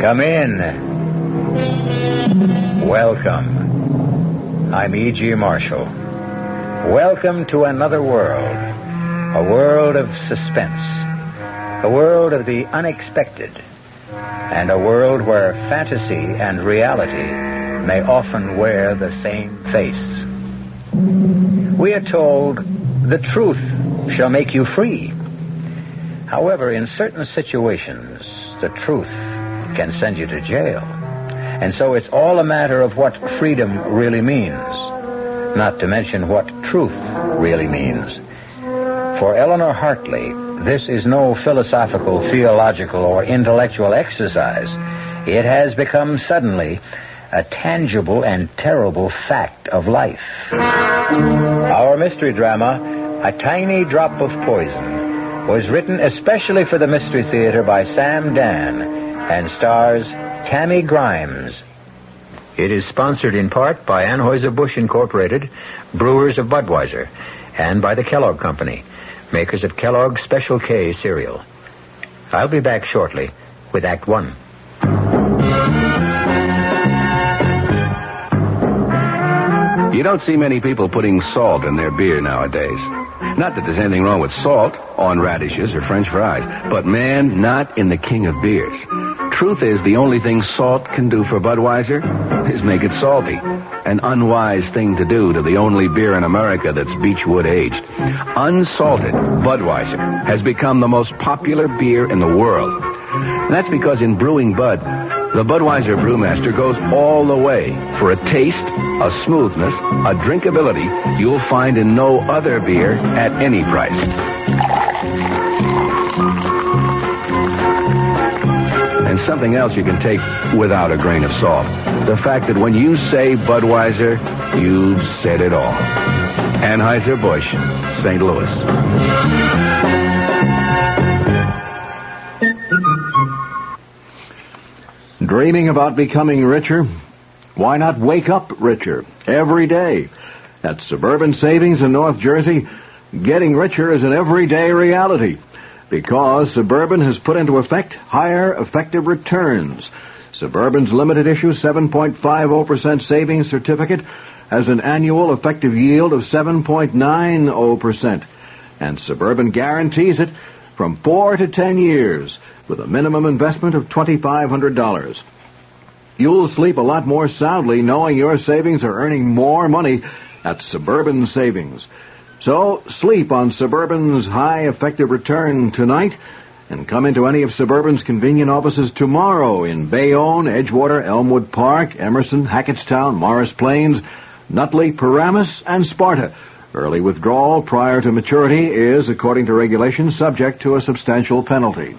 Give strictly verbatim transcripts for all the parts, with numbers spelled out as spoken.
Come in. Welcome. I'm E G. Marshall. Welcome to another world. A world of suspense. A world of the unexpected. And a world where fantasy and reality may often wear the same face. We are told the truth shall make you free. However, in certain situations, the truth can send you to jail. And so it's all a matter of what freedom really means, not to mention what truth really means. For Eleanor Hartley, this is no philosophical, theological, or intellectual exercise. It has become suddenly a tangible and terrible fact of life. Our mystery drama, A Tiny Drop of Poison, was written especially for the Mystery Theater by Sam Dan and stars Tammy Grimes. It is sponsored in part by Anheuser-Busch Incorporated, brewers of Budweiser, and by the Kellogg Company, makers of Kellogg's Special K cereal. I'll be back shortly with Act One. You don't see many people putting salt in their beer nowadays. Not that there's anything wrong with salt on radishes or French fries, but, man, not in the king of beers. Truth is, the only thing salt can do for Budweiser is make it salty. An unwise thing to do to the only beer in America that's Beechwood aged. Unsalted Budweiser has become the most popular beer in the world. And that's because in brewing Bud, the Budweiser brewmaster goes all the way for a taste, a smoothness, a drinkability you'll find in no other beer at any price. And something else you can take without a grain of salt. The fact that when you say Budweiser, you've said it all. Anheuser-Busch, Saint Louis. Dreaming about becoming richer? Why not wake up richer every day? At Suburban Savings in North Jersey, getting richer is an everyday reality because Suburban has put into effect higher effective returns. Suburban's limited issue seven point five zero percent savings certificate has an annual effective yield of seven point nine zero percent, and Suburban guarantees it from four to ten years with a minimum investment of two thousand five hundred dollars. You'll sleep a lot more soundly knowing your savings are earning more money at Suburban Savings. So sleep on Suburban's high effective return tonight and come into any of Suburban's convenient offices tomorrow in Bayonne, Edgewater, Elmwood Park, Emerson, Hackettstown, Morris Plains, Nutley, Paramus, and Sparta. Early withdrawal prior to maturity is, according to regulations, subject to a substantial penalty.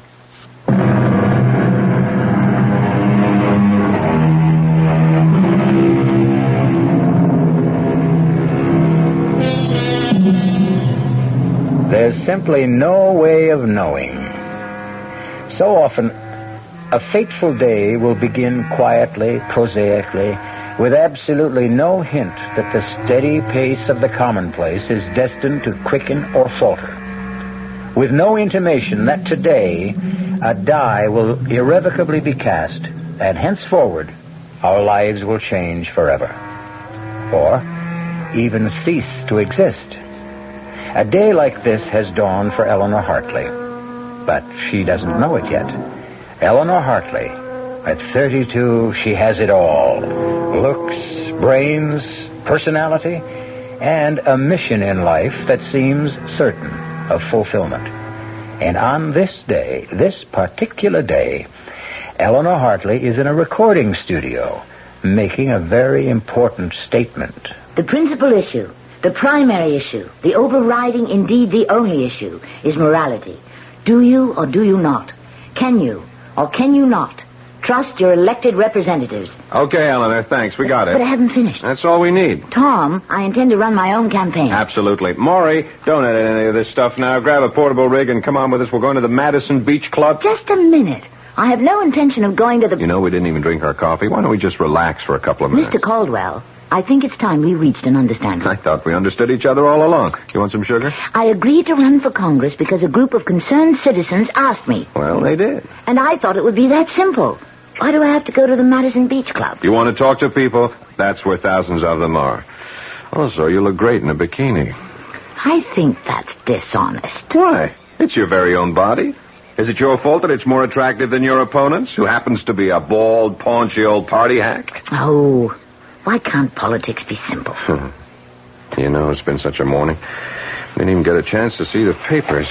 There's simply no way of knowing. So often, a fateful day will begin quietly, prosaically, with absolutely no hint that the steady pace of the commonplace is destined to quicken or falter. With no intimation that today a die will irrevocably be cast, and henceforward our lives will change forever. Or even cease to exist. A day like this has dawned for Eleanor Hartley, but she doesn't know it yet. Eleanor Hartley, at thirty-two, she has it all. Looks, brains, personality, and a mission in life that seems certain of fulfillment. And on this day, this particular day, Eleanor Hartley is in a recording studio making a very important statement. The principal issue, the primary issue, the overriding, indeed the only issue, is morality. Do you or do you not? Can you or can you not trust your elected representatives? Okay, Eleanor, thanks. We got it. But I haven't finished. That's all we need. Tom, I intend to run my own campaign. Absolutely. Maury, don't edit any of this stuff now. Grab a portable rig and come on with us. We're going to the Madison Beach Club. Just a minute. I have no intention of going to the... You know, we didn't even drink our coffee. Why don't we just relax for a couple of minutes? Mister Caldwell, I think it's time we reached an understanding. I thought we understood each other all along. You want some sugar? I agreed to run for Congress because a group of concerned citizens asked me. Well, they did. And I thought it would be that simple. Why do I have to go to the Madison Beach Club? You want to talk to people? That's where thousands of them are. Also, you look great in a bikini. I think that's dishonest. Why? It's your very own body. Is it your fault that it's more attractive than your opponent's, who happens to be a bald, paunchy old party hack? Oh, why can't politics be simple? You know, it's been such a morning. Didn't even get a chance to see the papers.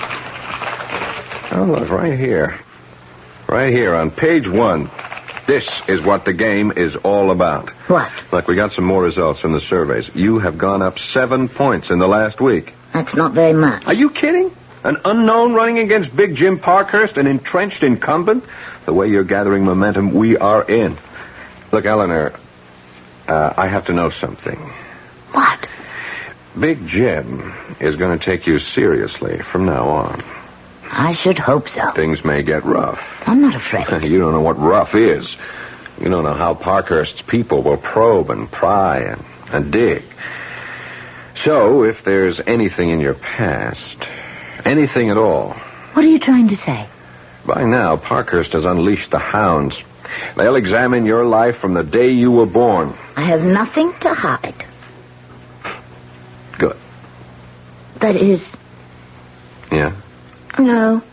Oh, look, right here. Right here on page one. This is what the game is all about. What? Look, we got some more results from the surveys. You have gone up seven points in the last week. That's not very much. Are you kidding? An unknown running against Big Jim Parkhurst, an entrenched incumbent? The way you're gathering momentum, we are in. Look, Eleanor, uh, I have to know something. What? Big Jim is going to take you seriously from now on. I should hope so. Things may get rough. I'm not afraid. You don't know what rough is. You don't know how Parkhurst's people will probe and pry and, and dig. So, if there's anything in your past, anything at all... What are you trying to say? By now, Parkhurst has unleashed the hounds. They'll examine your life from the day you were born. I have nothing to hide. Good. That is... Yeah? No.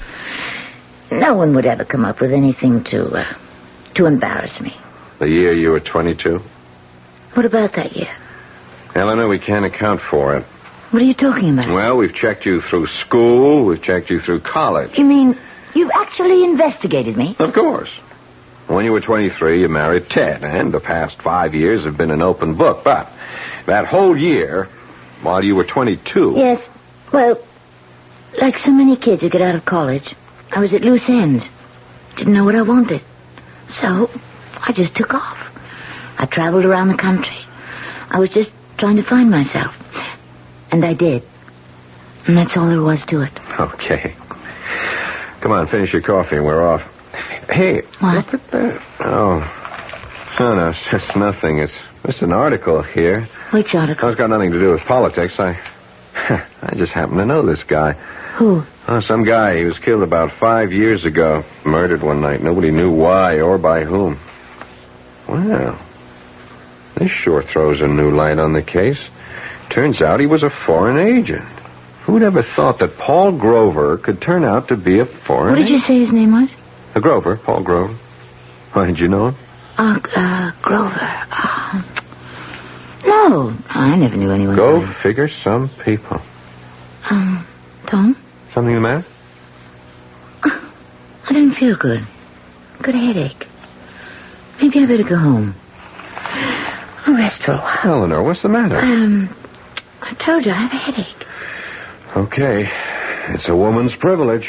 No one would ever come up with anything to, uh, to embarrass me. The year you were twenty-two? What about that year? Eleanor, we can't account for it. What are you talking about? Well, we've checked you through school. We've checked you through college. You mean you've actually investigated me? Of course. When you were twenty-three, you married Ted, and the past five years have been an open book. But that whole year, while you were twenty-two... Yes, well, like so many kids who get out of college, I was at loose ends. Didn't know what I wanted. So, I just took off. I traveled around the country. I was just trying to find myself. And I did. And that's all there was to it. Okay. Come on, finish your coffee and we're off. Hey, what? Look at that. Oh. No, no, it's just nothing. It's just an article here. Which article? It's got nothing to do with politics. I I just happen to know this guy. Who? Oh, some guy. He was killed about five years ago. Murdered one night. Nobody knew why or by whom. Well, this sure throws a new light on the case. Turns out he was a foreign agent. Who'd ever thought that Paul Grover could turn out to be a foreign What did you say his name was? Uh, Grover, Paul Grover. Why, did you know him? Uh, uh Grover. Uh, no, I never knew anyone. Go named. figure some people. Um, Tom? Something the matter? I didn't feel good. Got a headache. Maybe I better go home. I'll rest for a while. Eleanor, what's the matter? Um, I told you I have a headache. Okay. It's a woman's privilege.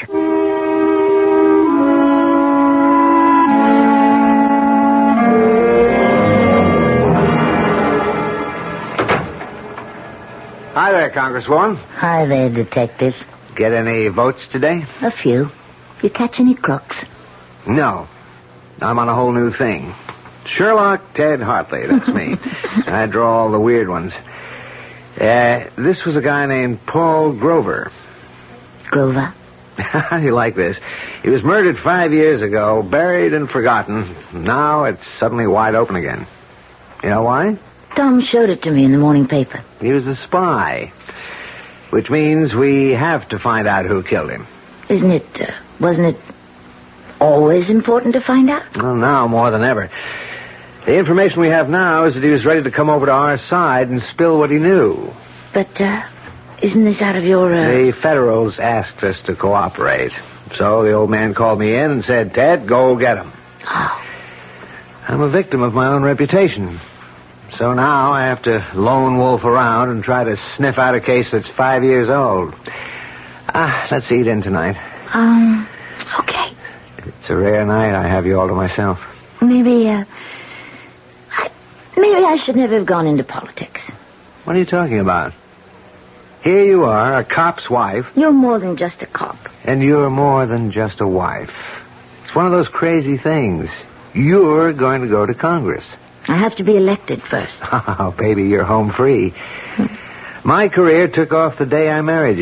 Hi there, Congresswoman. Hi there, detective. Get any votes today? A few. You catch any crooks? No. I'm on a whole new thing. Sherlock Ted Hartley, that's me. I draw all the weird ones. Uh, this was a guy named Paul Grover. Grover? How do you like this? He was murdered five years ago, buried and forgotten. Now it's suddenly wide open again. You know why? Tom showed it to me in the morning paper. He was a spy. Which means we have to find out who killed him. Isn't it, uh, wasn't it always important to find out? Well, now more than ever. The information we have now is that he was ready to come over to our side and spill what he knew. But, uh, isn't this out of your, uh... The Federals asked us to cooperate. So the old man called me in and said, Ted, go get him. Oh. I'm a victim of my own reputation. So now I have to lone wolf around and try to sniff out a case that's five years old. Ah, let's eat in tonight. Um, okay. It's a rare night I have you all to myself. Maybe, uh... I, maybe I should never have gone into politics. What are you talking about? Here you are, a cop's wife. You're more than just a cop. And you're more than just a wife. It's one of those crazy things. You're going to go to Congress. I have to be elected first. Oh, baby, you're home free. My career took off the day I married you.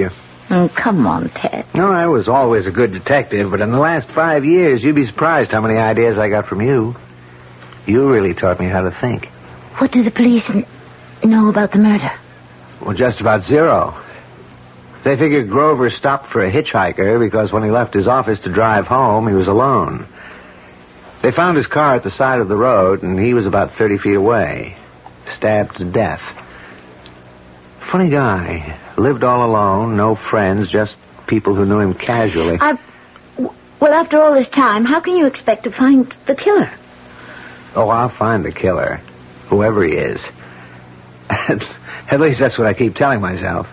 Oh, come on, Ted. No, I was always a good detective, but in the last five years, you'd be surprised how many ideas I got from you. You really taught me how to think. What do the police n- know about the murder? Well, just about zero. They figured Grover stopped for a hitchhiker because when he left his office to drive home, he was alone. They found his car at the side of the road, and he was about thirty feet away, stabbed to death. Funny guy. Lived all alone, no friends, just people who knew him casually. I... Well, after all this time, how can you expect to find the killer? Oh, I'll find the killer, whoever he is. At least that's what I keep telling myself.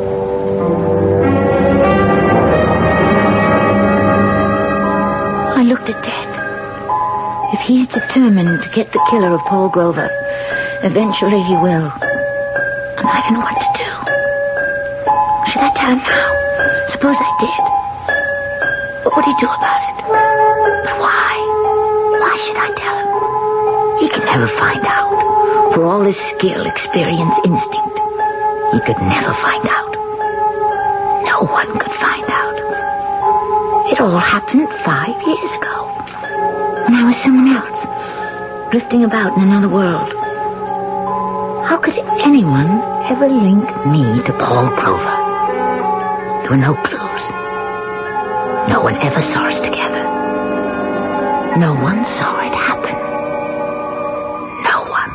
I looked at Ted. If he's determined to get the killer of Paul Grover, eventually he will. And I don't know what to do. Should I tell him now? Suppose I did. What would he do about it? But why? Why should I tell him? He can never find out. For all his skill, experience, instinct, he could never find out. No one could find out. It all happened five years ago. When I was someone else, drifting about in another world. How could anyone ever link me to Paul Grover? There were no clues. No one ever saw us together. No one saw it happen. No one.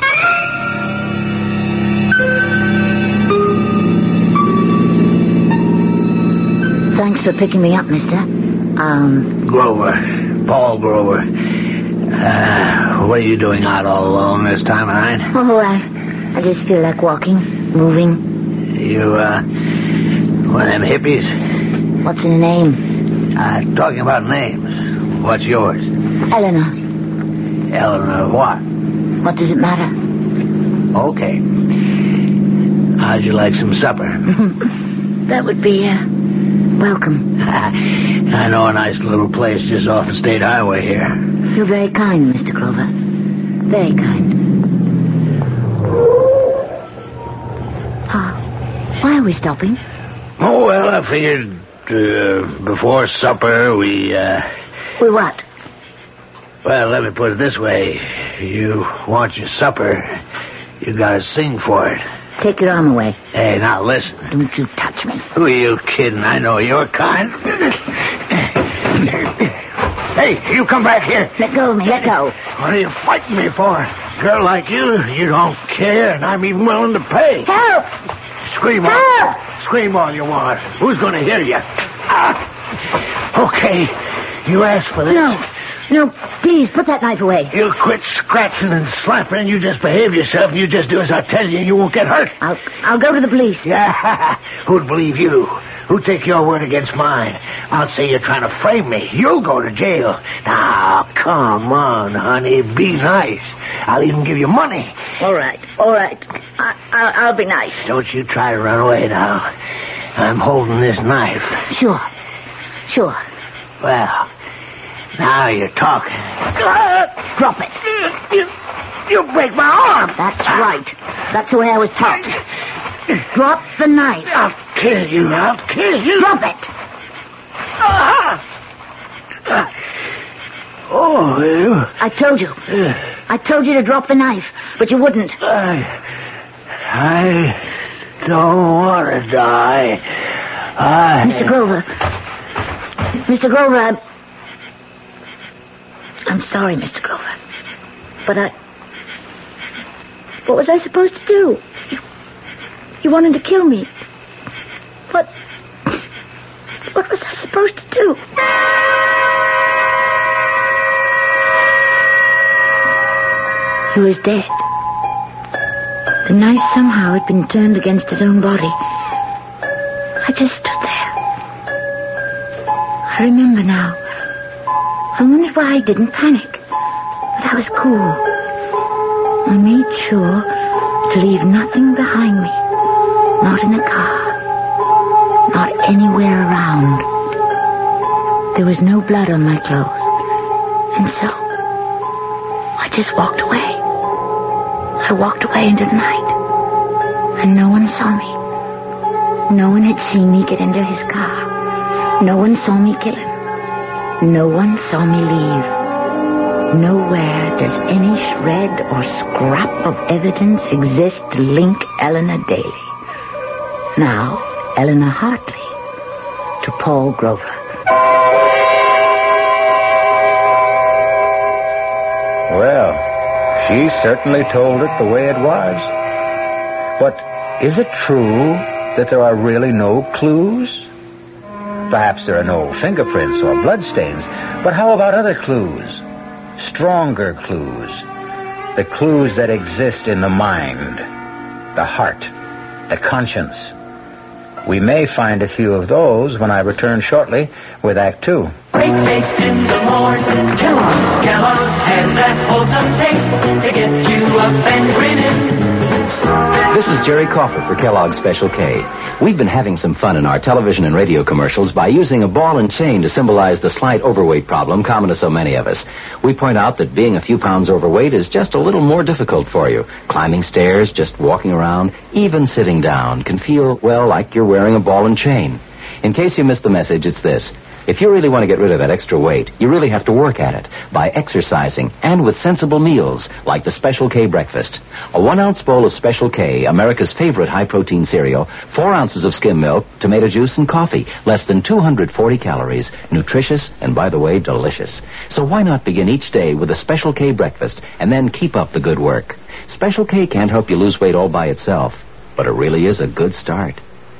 Thanks for picking me up, mister. Um... Grover. Paul Grover. Uh, what are you doing out all alone this time of night? Oh, I, I just feel like walking, moving. You, uh, one of them hippies? What's in a name? Uh, talking about names. What's yours? Eleanor. Eleanor what? What does it matter? Okay. How'd you like some supper? That would be, uh, welcome. I know a nice little place just off the state highway here. You're very kind, Mister Grover. Very kind. Ah, why are we stopping? Oh, well, I figured uh, before supper we, uh... We what? Well, let me put it this way. You want your supper, you gotta sing for it. Take your arm away. Hey, now listen. Don't you touch me. Who are you kidding? I know your kind. Hey, you come back here. Let go of me, let go. What are you fighting me for? A girl like you, you don't care, and I'm even willing to pay. Help! Scream all, Help! Scream all you want. Who's going to hear you? Ah. Okay, you asked for this. No, no, please, put that knife away. You quit scratching and slapping, and you just behave yourself, and you just do as I tell you, and you won't get hurt. I'll, I'll go to the police. Yeah, who'd believe you? Who'd take your word against mine? I'll say you're trying to frame me. You'll go to jail. Now, come on, honey, be nice. I'll even give you money. All right, all right. I, I'll, I'll be nice. Don't you try to run away now. I'm holding this knife. Sure, sure. Well, now you're talking. Drop it. You, you break my arm. That's right. That's the way I was taught. Drop the knife. I'll kill you. I'll kill you. Drop it. Ah. Oh, you. I told you. I told you to drop the knife, but you wouldn't. I, I don't want to die. I... Mister Grover. Mister Grover, I'm... I'm sorry, Mister Grover. But I... What was I supposed to do? You, you wanted to kill me. What... What was I supposed to do? He was dead. The knife somehow had been turned against his own body. I just stood there. I remember now. I wonder why I didn't panic. But I was cool. I made sure to leave nothing behind me. Not in the car. Not anywhere around. There was no blood on my clothes. And so, I just walked away. I walked away into the night. And no one saw me. No one had seen me get into his car. No one saw me kill him. No one saw me leave. Nowhere does any shred or scrap of evidence exist to link Eleanor Daly. Now, Eleanor Hartley to Paul Grover. Well, she certainly told it the way it was. But is it true that there are really no clues? Perhaps there are no fingerprints or bloodstains, but how about other clues? Stronger clues. The clues that exist in the mind, the heart, the conscience. We may find a few of those when I return shortly with Act Two. Great taste in the morning. Kellogg's, Kellogg's has that wholesome taste to get you up and grinning. This is Jerry Crawford for Kellogg's Special K. We've been having some fun in our television and radio commercials by using a ball and chain to symbolize the slight overweight problem common to so many of us. We point out that being a few pounds overweight is just a little more difficult for you. Climbing stairs, just walking around, even sitting down can feel, well, like you're wearing a ball and chain. In case you missed the message, it's this. If you really want to get rid of that extra weight, you really have to work at it by exercising and with sensible meals like the Special K breakfast. A one-ounce bowl of Special K, America's favorite high-protein cereal, four ounces of skim milk, tomato juice, and coffee. Less than two hundred forty calories. Nutritious and, by the way, delicious. So why not begin each day with a Special K breakfast and then keep up the good work? Special K can't help you lose weight all by itself, but it really is a good start.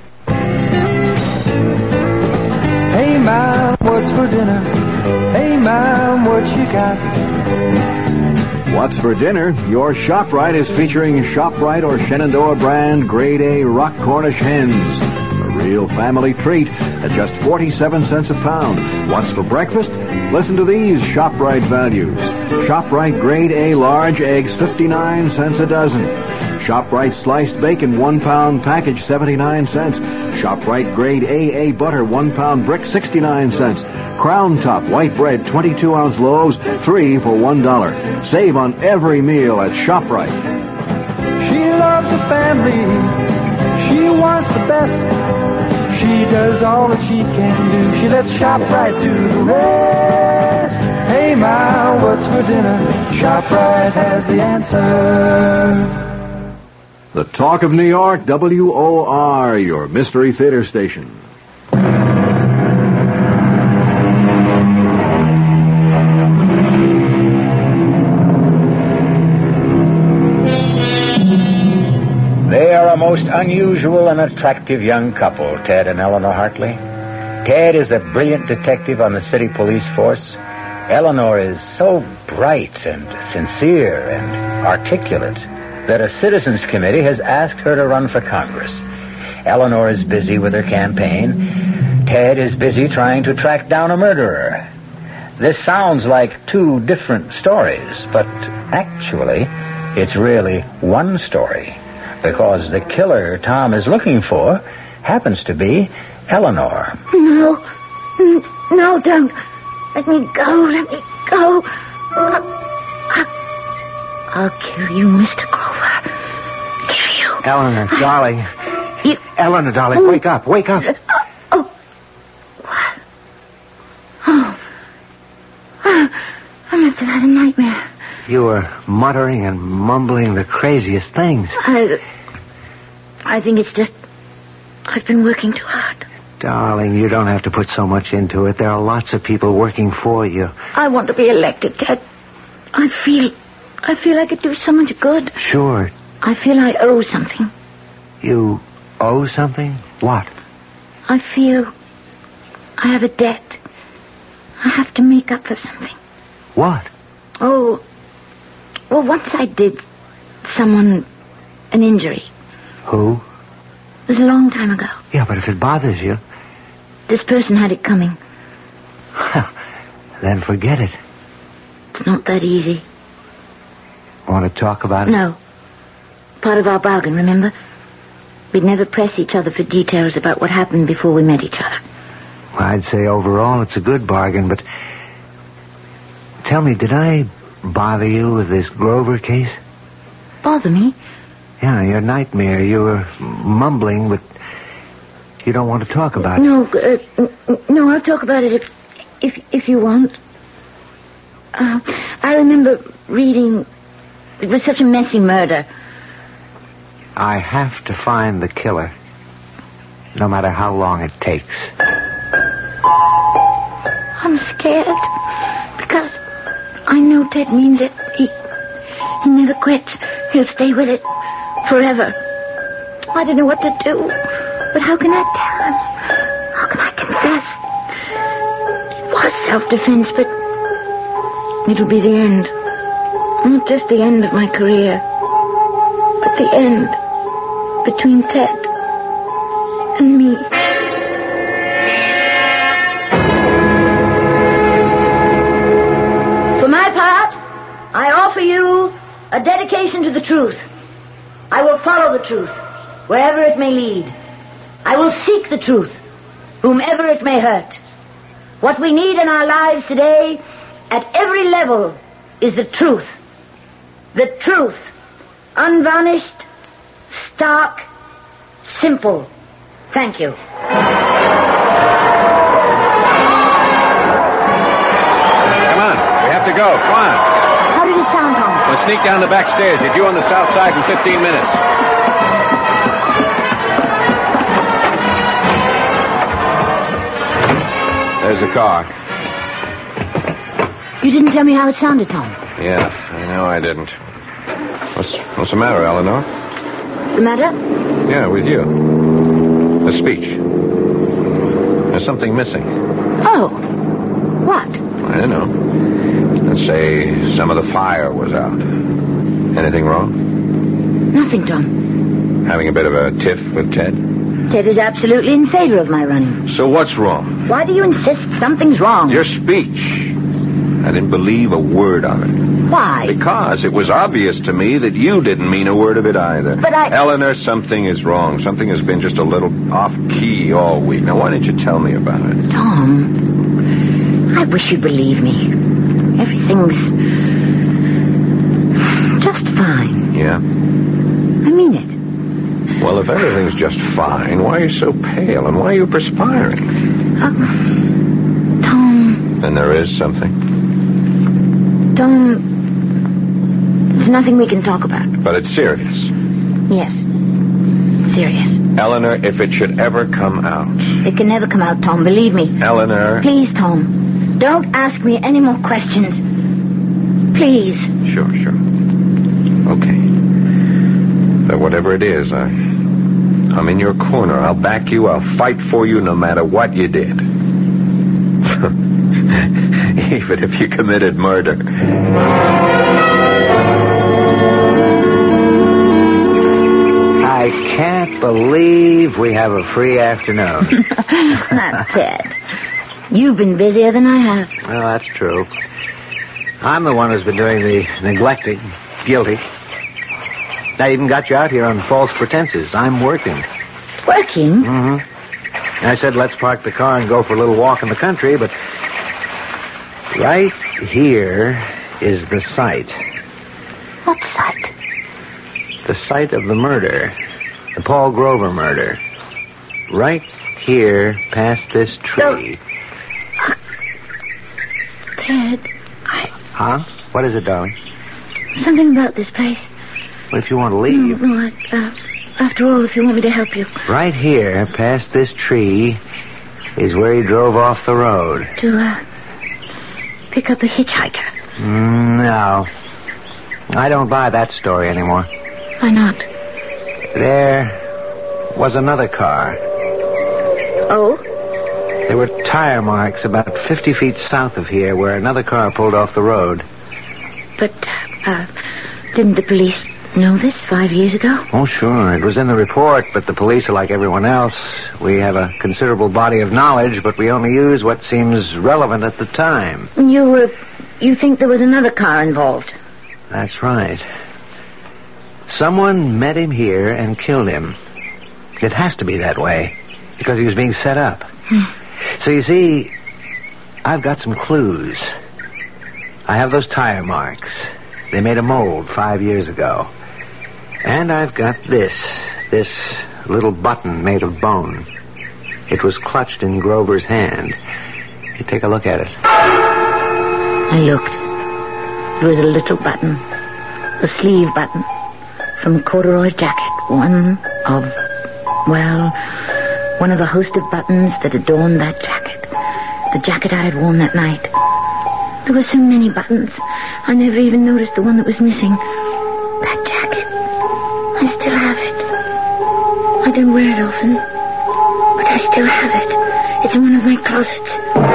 Hey, Mom, what's for dinner? Hey, Mom, what you got? What's for dinner? Your ShopRite is featuring ShopRite or Shenandoah brand Grade A Rock Cornish hens. A real family treat at just forty-seven cents a pound. What's for breakfast? Listen to these ShopRite values. ShopRite Grade A large eggs, fifty-nine cents a dozen. ShopRite sliced bacon, one pound package, seventy-nine cents. ShopRite Grade A A butter, one pound brick, sixty-nine cents. Crown Top white bread, twenty-two ounce loaves, three for one dollar. Save on every meal at ShopRite. She loves the family. She wants the best. She does all that she can do. She lets ShopRite do the rest. Hey, Ma, what's for dinner? ShopRite has the answer. The Talk of New York, W O R, your Mystery Theater station. They are a most unusual and attractive young couple, Ted and Eleanor Hartley. Ted is a brilliant detective on the city police force. Eleanor is so bright and sincere and articulate that a citizens committee has asked her to run for Congress. Eleanor is busy with her campaign. Ted is busy trying to track down a murderer. This sounds like two different stories, but actually, it's really one story, because the killer Tom is looking for happens to be Eleanor. No. No, don't. Let me go. Let me go. I'll kill you, Mister Grover. Kill you. Eleanor, darling. You... Eleanor, darling, oh. wake up, wake up. Oh. oh. What? Oh. oh. I must have had a nightmare. You were muttering and mumbling the craziest things. I... I think it's just... I've been working too hard. Darling, you don't have to put so much into it. There are lots of people working for you. I want to be elected, Ted. I feel... I feel I could do so much good. Sure. I feel I owe something. You owe something? What? I feel I have a debt. I have to make up for something. What? Oh, well, once I did someone an injury. Who? It was a long time ago. Yeah, but if it bothers you... This person had it coming. Then forget it. It's not that easy. Want to talk about it? No. Part of our bargain, remember? We'd never press each other for details about what happened before we met each other. Well, I'd say overall it's a good bargain, but... Tell me, did I bother you with this Grover case? Bother me? Yeah, your nightmare. You were mumbling, but... You don't want to talk about it? No, uh, n- no, I'll talk about it if, if, if you want. Uh, I remember reading... It was such a messy murder. I have to find the killer, no matter how long it takes. I'm scared because I know Ted means it. He, he never quits. He'll stay with it forever. I don't know what to do, but how can I tell him? How can I confess? It was self-defense, but it'll be the end. Not just the end of my career, but the end between Ted and me. For my part, I offer you a dedication to the truth. I will follow the truth, wherever it may lead. I will seek the truth, whomever it may hurt. What we need in our lives today, at every level, is the truth. The truth. Unvarnished, stark, simple. Thank you. Come on. We have to go. Come on. How did it sound, Tom? We'll sneak down the back stairs. You're due on the south side in fifteen minutes. There's the car. You didn't tell me how it sounded, Tom. Yeah, I know I didn't. What's, what's the matter, Eleanor? The matter? Yeah, with you. The speech. There's something missing. Oh. What? I don't know. Let's say some of the fire was out. Anything wrong? Nothing, Tom. Having a bit of a tiff with Ted? Ted is absolutely in favor of my running. So what's wrong? Why do you insist something's wrong? Your speech. I didn't believe a word of it. Why? Because it was obvious to me that you didn't mean a word of it either. But I... Eleanor, something is wrong. Something has been just a little off-key all week. Now, why didn't you tell me about it? Tom, I wish you'd believe me. Everything's just fine. Yeah? I mean it. Well, if everything's just fine, why are you so pale and why are you perspiring? Uh, Tom... Then there is something. Tom, there's nothing we can talk about. But it's serious. Yes. Serious. Eleanor, if it should ever come out... It can never come out, Tom, believe me. Eleanor... Please, Tom, don't ask me any more questions. Please. Sure, sure. Okay. But whatever it is, I... I'm in your corner. I'll back you. I'll fight for you no matter what you did. Even if you committed murder. I can't believe we have a free afternoon. Not Ted. You've been busier than I have. Well, that's true. I'm the one who's been doing the neglecting. Guilty. I even got you out here on false pretenses. I'm working. Working? Mm-hmm. I said, let's park the car and go for a little walk in the country, but right here is the site. What site? The site of the murder. The Paul Grover murder. Right here, past this tree. Oh. Ted, I... Huh? What is it, darling? Something about this place. What if you want to leave? No, no, I, uh, after all, if you want me to help you. Right here, past this tree, is where he drove off the road. To, uh, pick up a hitchhiker. Mm, no. I don't buy that story anymore. Why not? There was another car. Oh? There were tire marks about fifty feet south of here where another car pulled off the road. But, uh, didn't the police know this five years ago? Oh, sure. It was in the report, but the police are like everyone else. We have a considerable body of knowledge, but we only use what seems relevant at the time. You, uh, you think there was another car involved? That's right. Someone met him here and killed him. It has to be that way, because he was being set up. Hmm. So you see, I've got some clues. I have those tire marks. They made a mold five years ago. And I've got this, this little button made of bone. It was clutched in Grover's hand. You take a look at it. I looked. There was a little button, a sleeve button, from a corduroy jacket. One of, well, one of a host of buttons that adorned that jacket. The jacket I had worn that night. There were so many buttons, I never even noticed the one that was missing. That jacket. I still have it. I don't wear it often, but I still have it. It's in one of my closets.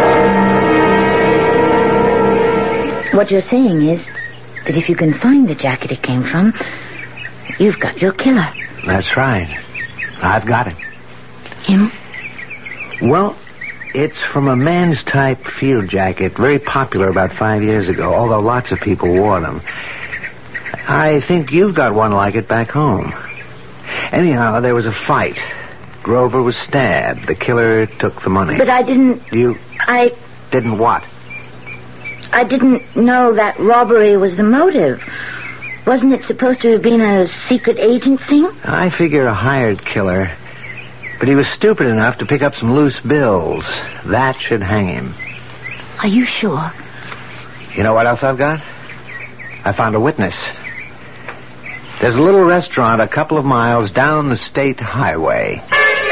What you're saying is that if you can find the jacket it came from, you've got your killer. That's right. I've got him. Him? Well, it's from a man's type field jacket, very popular about five years ago, although lots of people wore them. I think you've got one like it back home. Anyhow, there was a fight. Grover was stabbed. The killer took the money. But I didn't... You... I... Didn't what? I didn't know that robbery was the motive. Wasn't it supposed to have been a secret agent thing? I figure a hired killer. But he was stupid enough to pick up some loose bills. That should hang him. Are you sure? You know what else I've got? I found a witness. There's a little restaurant a couple of miles down the state highway.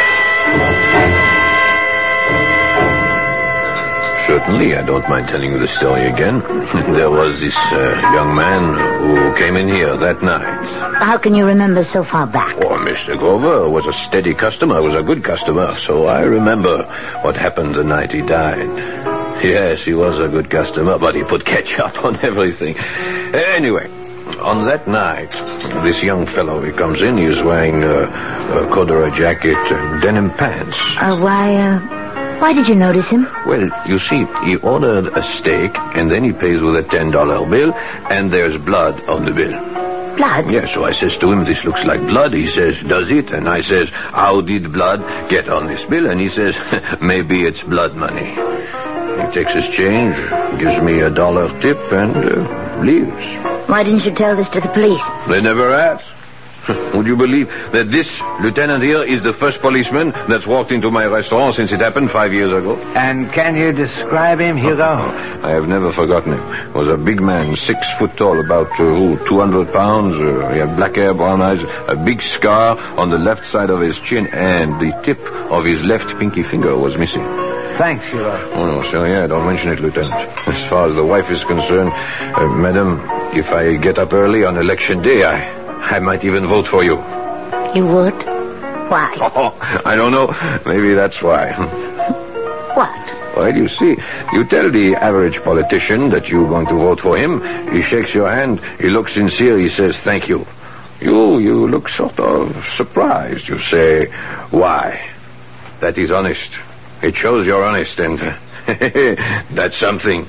Certainly, I don't mind telling you the story again. There was this uh, young man who came in here that night. How can you remember so far back? Oh, Mister Grover was a steady customer, was a good customer, so I remember what happened the night he died. Yes, he was a good customer, but he put ketchup on everything. Anyway, on that night, this young fellow, he comes in, he's wearing uh, a corduroy jacket and denim pants. Uh, why, uh... Why did you notice him? Well, you see, he ordered a steak, and then he pays with a ten dollar bill, and there's blood on the bill. Blood? Yeah, so I says to him, this looks like blood. He says, does it? And I says, how did blood get on this bill? And he says, maybe it's blood money. He takes his change, gives me a dollar tip, and uh, leaves. Why didn't you tell this to the police? They never asked. Would you believe that this lieutenant here is the first policeman that's walked into my restaurant since it happened five years ago? And can you describe him, Hugo? I have never forgotten him. He was a big man, six foot tall, about uh, two hundred pounds. Uh, he had black hair, brown eyes, a big scar on the left side of his chin, and the tip of his left pinky finger was missing. Thanks, Hugo. Oh, no, so yeah, don't mention it, Lieutenant. As far as the wife is concerned, uh, madam, if I get up early on election day, I... I might even vote for you. You would? Why? Oh, I don't know. Maybe that's why. What? Well, you see, you tell the average politician that you're going to vote for him. He shakes your hand. He looks sincere. He says, thank you. You, you look sort of surprised. You say, why? That is honest. It shows you're honest, and uh, that's something.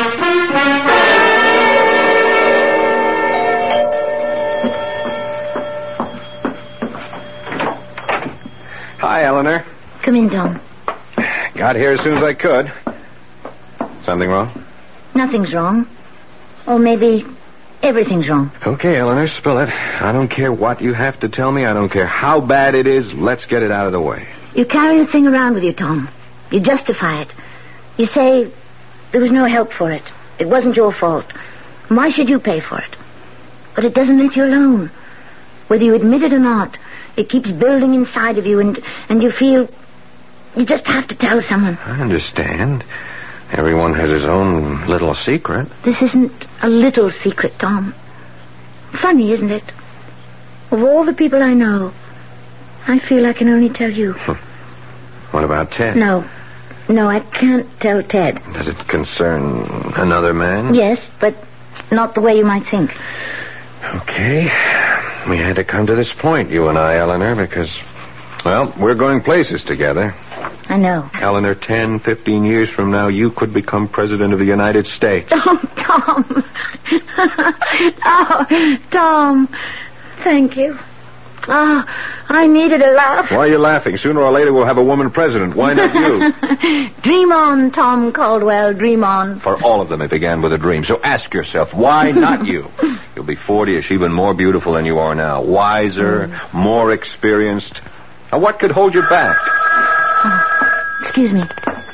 Hi, Eleanor. Come in, Tom. Got here as soon as I could. Something wrong? Nothing's wrong. Or maybe everything's wrong. Okay, Eleanor, spill it. I don't care what you have to tell me. I don't care how bad it is. Let's get it out of the way. You carry the thing around with you, Tom. You justify it. You say there was no help for it. It wasn't your fault. Why should you pay for it? But it doesn't let you alone. Whether you admit it or not, it keeps building inside of you, and, and you feel you just have to tell someone. I understand. Everyone has his own little secret. This isn't a little secret, Tom. Funny, isn't it? Of all the people I know, I feel I can only tell you. What about Ted? No. No, I can't tell Ted. Does it concern another man? Yes, but not the way you might think. Okay. We had to come to this point, you and I, Eleanor, because, well, we're going places together. I know. Eleanor, ten, fifteen years from now, you could become president of the United States. Oh, Tom. Oh, Tom. Thank you. Oh, I needed a laugh. Why are you laughing? Sooner or later we'll have a woman president. Why not you? Dream on, Tom Caldwell. Dream on. For all of them, it began with a dream. So ask yourself, why not you? You'll be forty-ish, even more beautiful than you are now. Wiser, more experienced. Now, what could hold you back? Oh, excuse me.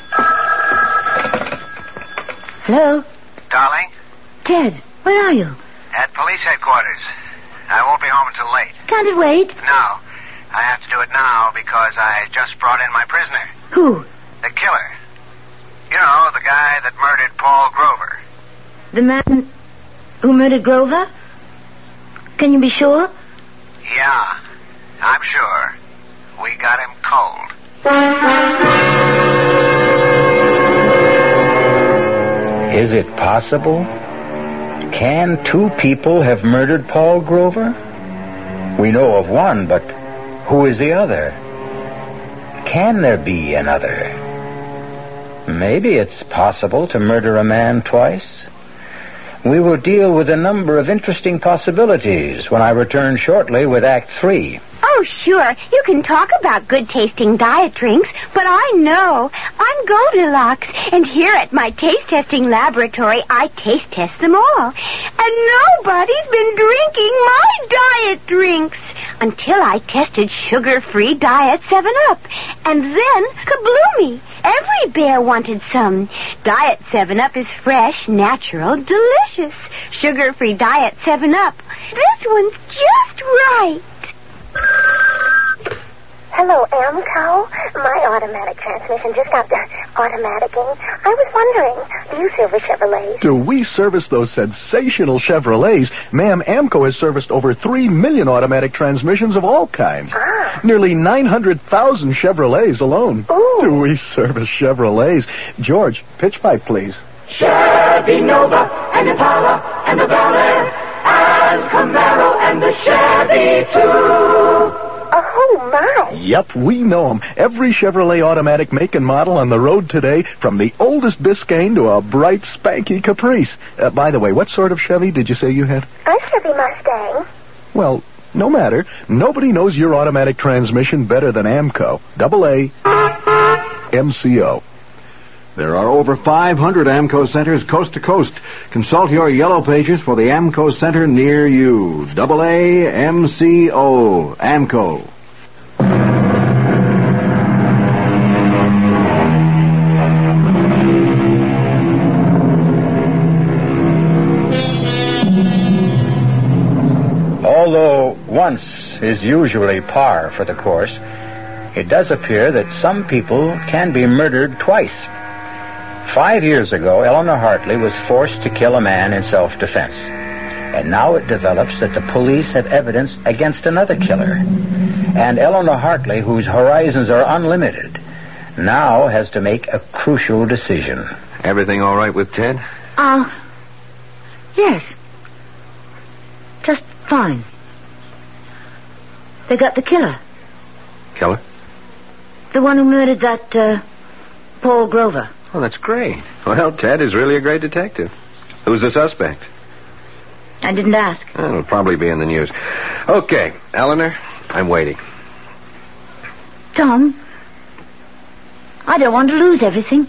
Hello? Darling? Ted, where are you? At police headquarters. I won't be home until late. Can't it wait? No. I have to do it now because I just brought in my prisoner. Who? The killer. You know, the guy that murdered Paul Grover. The man who murdered Grover? Can you be sure? Yeah, I'm sure. We got him cold. Is it possible? Can two people have murdered Paul Grover? We know of one, but who is the other? Can there be another? Maybe it's possible to murder a man twice. We will deal with a number of interesting possibilities when I return shortly with Act Three. Oh, sure. You can talk about good-tasting diet drinks, but I know. I'm Goldilocks, and here at my taste-testing laboratory, I taste-test them all. And nobody's been drinking my diet drinks until I tested sugar-free Diet seven up. And then, kabloomy! Every bear wanted some. Diet seven up is fresh, natural, delicious. Sugar-free Diet seven up. This one's just right. Hello, Amco. My automatic transmission just got the automaticing. I was wondering, do you service Chevrolets? Do we service those sensational Chevrolets? Ma'am, Amco has serviced over three million automatic transmissions of all kinds. Ah. Nearly nine hundred thousand Chevrolets alone. Ooh. Do we service Chevrolets? George, pitch pipe, please. Chevy Nova and Impala and the Bel Air and Camaro and the Chevy too. Oh, my. Yep, we know 'em. Every Chevrolet automatic make and model on the road today, from the oldest Biscayne to a bright, spanky Caprice. Uh, by the way, what sort of Chevy did you say you had? A Chevy Mustang. Well, no matter. Nobody knows your automatic transmission better than Amco. Double A M C O. There are over five hundred Amco centers coast to coast. Consult your yellow pages for the Amco center near you. Double A M C O. Amco. Although once is usually par for the course, it does appear that some people can be murdered twice. Five years ago, Eleanor Hartley was forced to kill a man in self-defense. And now it develops that the police have evidence against another killer. And Eleanor Hartley, whose horizons are unlimited, now has to make a crucial decision. Everything all right with Ted? Uh, yes. Just fine. They got the killer. Killer? The one who murdered that, uh, Paul Grover. Oh, that's great. Well, Ted is really a great detective. Who's the suspect? I didn't ask. Oh, it'll probably be in the news. Okay, Eleanor, I'm waiting. Tom, I don't want to lose everything.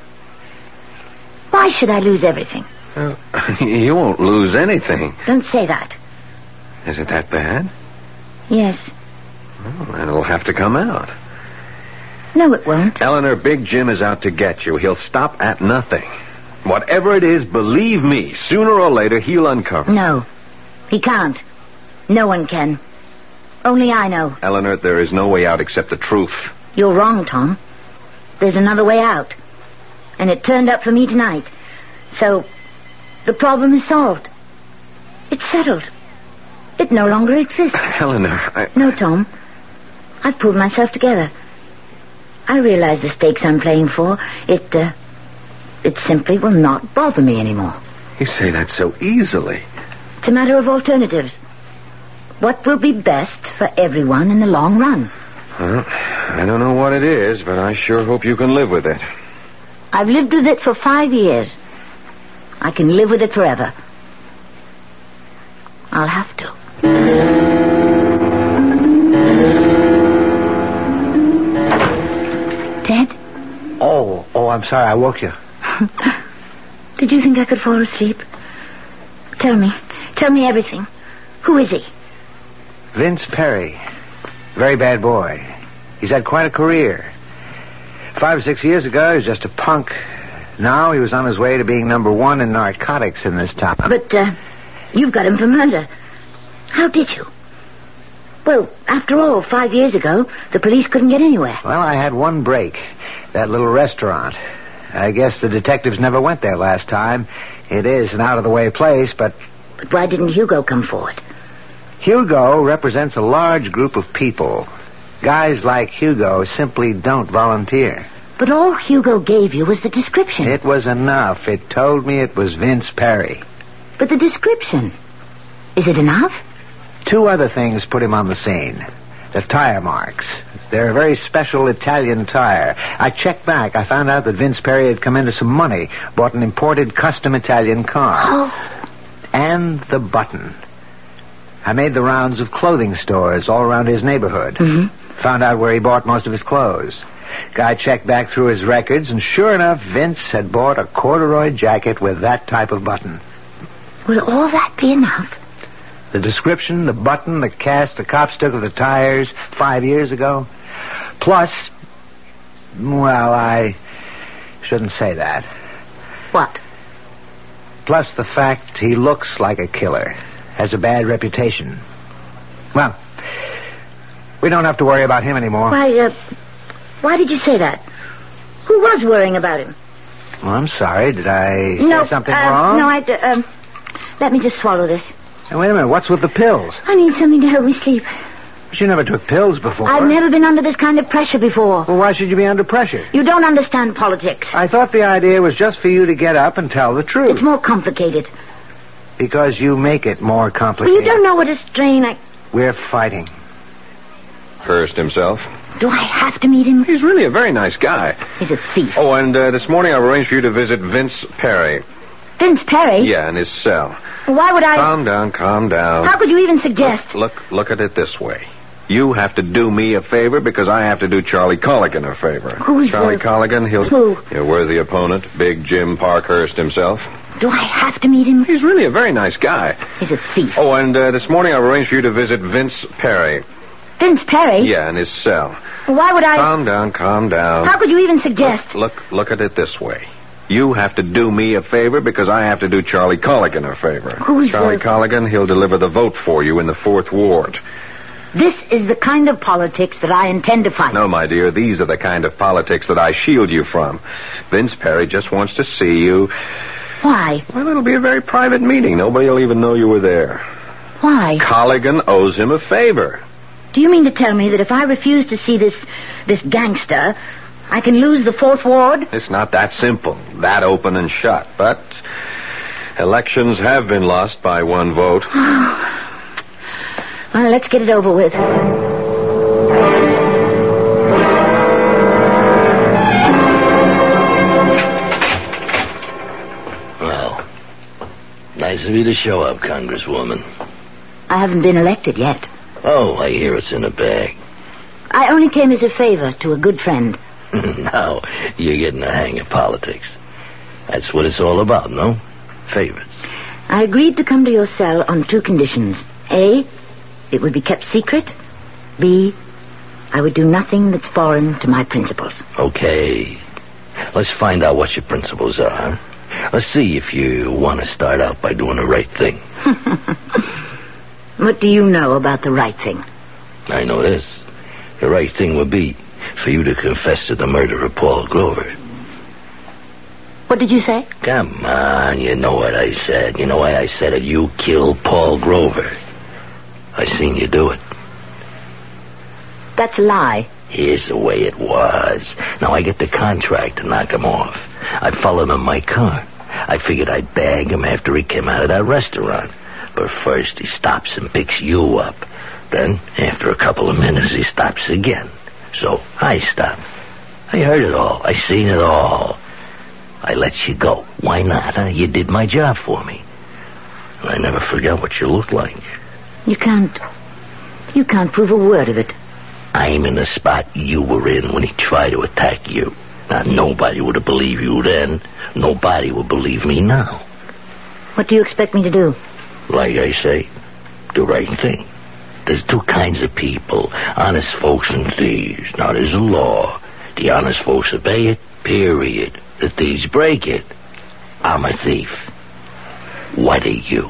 Why should I lose everything? Well, you won't lose anything. Don't say that. Is it that bad? Yes. Well, then it'll have to come out. No, it won't. Eleanor, Big Jim is out to get you. He'll stop at nothing. Whatever it is, believe me, sooner or later he'll uncover. No, he can't. No one can. Only I know. Eleanor, there is no way out except the truth. You're wrong, Tom. There's another way out. And it turned up for me tonight. So, the problem is solved. It's settled. It no longer exists. Eleanor, I... No, Tom. I've pulled myself together. I realize the stakes I'm playing for. It, uh, it simply will not bother me anymore. You say that so easily. It's a matter of alternatives. What will be best for everyone in the long run? Well, I don't know what it is, but I sure hope you can live with it. I've lived with it for five years. I can live with it forever. I'll have to. Ted? Oh, oh, I'm sorry I woke you. Did you think I could fall asleep? Tell me. Tell me everything. Who is he? Vince Perry. Very bad boy. He's had quite a career. Five or six years ago, he was just a punk. Now he was on his way to being number one in narcotics in this town. But, uh, you've got him for murder. How did you? Well, after all, five years ago, the police couldn't get anywhere. Well, I had one break. That little restaurant. I guess the detectives never went there last time. It is an out-of-the-way place, but... But why didn't Hugo come forward? Hugo represents a large group of people. Guys like Hugo simply don't volunteer. But all Hugo gave you was the description. It was enough. It told me it was Vince Perry. But the description, is it enough? Two other things put him on the scene. The tire marks. They're a very special Italian tire. I checked back. I found out that Vince Perry had come into some money, bought an imported custom Italian car. Oh. And the button. I made the rounds of clothing stores all around his neighborhood. Mm-hmm. Found out where he bought most of his clothes. Guy checked back through his records, and sure enough, Vince had bought a corduroy jacket with that type of button. Would all that be enough? The description, the button, the cast the cops took of the tires five years ago. Plus, well, I shouldn't say that. What? Plus the fact he looks like a killer, has a bad reputation. Well, we don't have to worry about him anymore. Why, uh, why did you say that? Who was worrying about him? Well, I'm sorry. Did I no, say something uh, wrong? No, I... Uh, um, let me just swallow this. Hey, wait a minute. What's with the pills? I need something to help me sleep. But you never took pills before. I've never been under this kind of pressure before. Well, why should you be under pressure? You don't understand politics. I thought the idea was just for you to get up and tell the truth. It's more complicated. Because you make it more complicated. Well, you don't know what a strain I... We're fighting. Hurst himself. Do I have to meet him? He's really a very nice guy. He's a thief. Oh, and uh, this morning I've arranged for you to visit Vince Perry. Vince Perry? Yeah, in his cell. Why would I... Calm down, calm down. How could you even suggest... Look, look, look at it this way. You have to do me a favor because I have to do Charlie Colligan a favor. Who's Charlie the... Colligan? He'll... Who? Your worthy opponent, Big Jim Parkhurst himself. Do I have to meet him? He's really a very nice guy. He's a thief. Oh, and uh, this morning I've arranged for you to visit Vince Perry. Vince Perry? Yeah, in his cell. Why would I... Calm down, calm down. How could you even suggest... Look, look, look at it this way. You have to do me a favor because I have to do Charlie Colligan a favor. Who's Charlie the... Colligan, he'll deliver the vote for you in the Fourth Ward. This is the kind of politics that I intend to fight. No, my dear, these are the kind of politics that I shield you from. Vince Perry just wants to see you. Why? Well, it'll be a very private meeting. Nobody will even know you were there. Why? Colligan owes him a favor. Do you mean to tell me that if I refuse to see this this gangster, I can lose the Fourth Ward? It's not that simple, that open and shut. But elections have been lost by one vote. Well, let's get it over with. Well, nice of you to show up, Congresswoman. I haven't been elected yet. Oh, I hear it's in a bag. I only came as a favor to a good friend. Now, you're getting the hang of politics. That's what it's all about, no? Favors. I agreed to come to your cell on two conditions. A, it would be kept secret. B, I would do nothing that's foreign to my principles. Okay. Let's find out what your principles are. Let's see if you want to start out by doing the right thing. What do you know about the right thing? I know this. The right thing would be for you to confess to the murder of Paul Grover. What did you say? Come on, you know what I said. You know why I said it. You killed Paul Grover. I seen you do it. That's a lie. Here's the way it was. Now I get the contract to knock him off. I followed him in my car. I figured I'd bag him after he came out of that restaurant. But first he stops and picks you up. Then, after a couple of minutes, he stops again. So I stop. I heard it all. I seen it all. I let you go. Why not, huh? You did my job for me. And I never forgot what you looked like. You can't... You can't prove a word of it. I'm in the spot you were in when he tried to attack you. Now, nobody would have believed you then. Nobody will believe me now. What do you expect me to do? Like I say, the right thing. There's two kinds of people, honest folks and thieves. Now, there's a law. The honest folks obey it, period. The thieves break it. I'm a thief. What are you?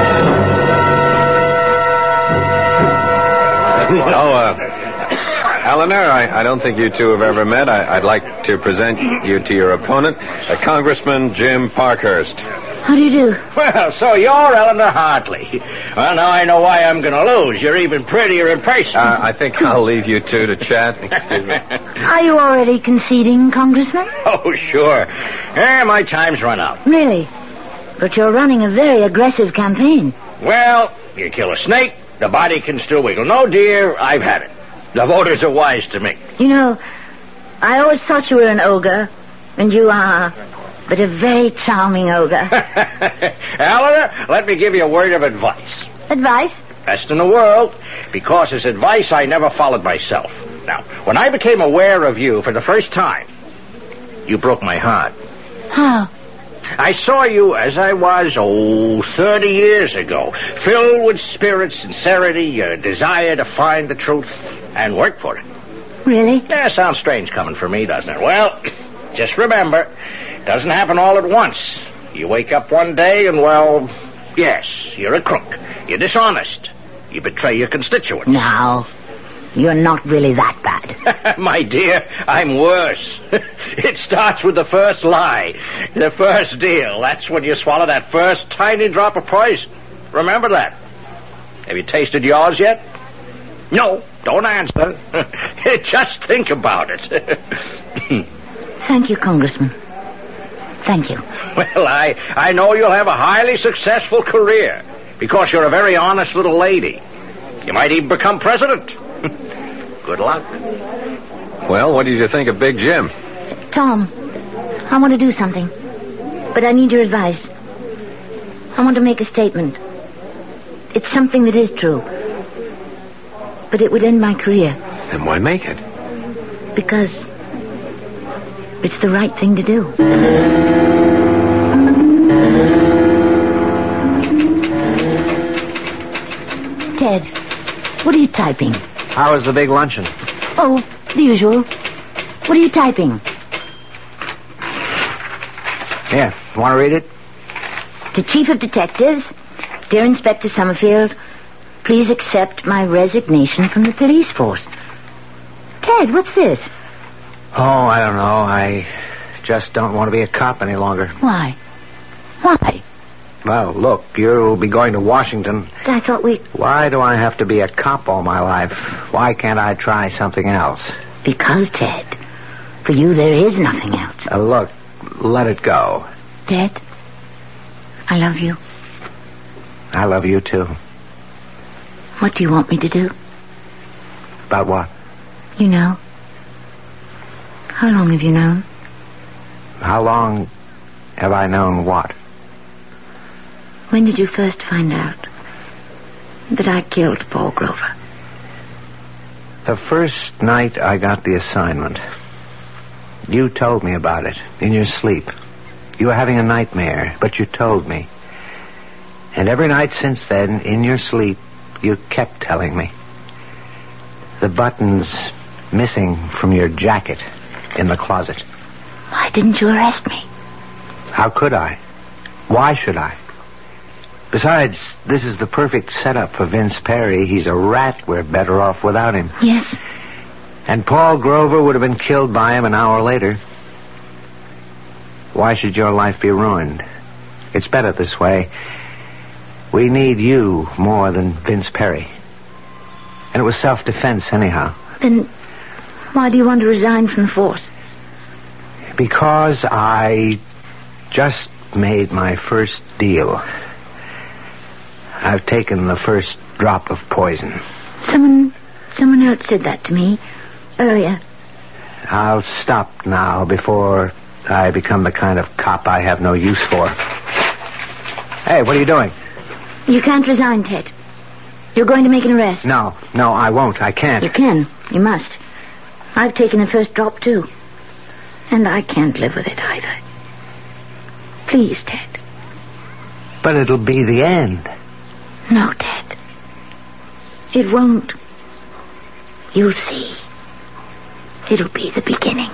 Oh, uh, Eleanor, I, I don't think you two have ever met. I, I'd like to present you to your opponent, uh, Congressman Jim Parkhurst. How do you do? Well, so you're Eleanor Hartley. Well, now I know why I'm going to lose. You're even prettier in person. Uh, I think I'll leave you two to chat. Excuse me. Are you already conceding, Congressman? Oh, sure. Eh, my time's run out. Really? But you're running a very aggressive campaign. Well, you kill a snake, the body can still wiggle. No, dear, I've had it. The voters are wise to me. You know, I always thought you were an ogre, and you are, but a very charming ogre. Eleanor, let me give you a word of advice. Advice? Best in the world, because it's advice I never followed myself. Now, when I became aware of you for the first time, you broke my heart. How? I saw you as I was, oh, thirty years ago, filled with spirit, sincerity, a desire to find the truth and work for it. Really? Yeah, sounds strange coming from me, doesn't it? Well, just remember, it doesn't happen all at once. You wake up one day and, well, yes, you're a crook. You're dishonest. You betray your constituents. Now, you're not really that bad. My dear, I'm worse. It starts with the first lie, the first deal. That's when you swallow that first tiny drop of poison. Remember that. Have you tasted yours yet? No, don't answer. Just think about it. Thank you, Congressman. Thank you. Well, I, I know you'll have a highly successful career because you're a very honest little lady. You might even become president. Good luck. Well, what did you think of Big Jim? Tom, I want to do something, but I need your advice. I want to make a statement. It's something that is true, but it would end my career. Then why make it? Because it's the right thing to do. Ted, what are you typing? How was the big luncheon? Oh, the usual. What are you typing? Here, want to read it? To Chief of Detectives, dear Inspector Summerfield, please accept my resignation from the police force. Ted, what's this? Oh, I don't know. I just don't want to be a cop any longer. Why? Why? Well, look, you'll be going to Washington. I thought we... Why do I have to be a cop all my life? Why can't I try something else? Because, Ted, for you there is nothing else. Uh, look, let it go. Ted, I love you. I love you, too. What do you want me to do? About what? You know. How long have you known? How long have I known what? When did you first find out that I killed Paul Grover? The first night I got the assignment. You told me about it in your sleep. You were having a nightmare, but you told me. And every night since then, in your sleep, you kept telling me. The buttons missing from your jacket in the closet. Why didn't you arrest me? How could I? Why should I? Besides, this is the perfect setup for Vince Perry. He's a rat. We're better off without him. Yes. And Paul Grover would have been killed by him an hour later. Why should your life be ruined? It's better this way. We need you more than Vince Perry. And it was self-defense anyhow. Then why do you want to resign from the force? Because I just made my first deal. I've taken the first drop of poison. Someone, someone else said that to me earlier. I'll stop now before I become the kind of cop I have no use for. Hey, what are you doing? You can't resign, Ted. You're going to make an arrest. No, no, I won't. I can't. You can. You must. I've taken the first drop, too. And I can't live with it either. Please, Ted. But it'll be the end. No, Ted. It won't. You'll see. It'll be the beginning.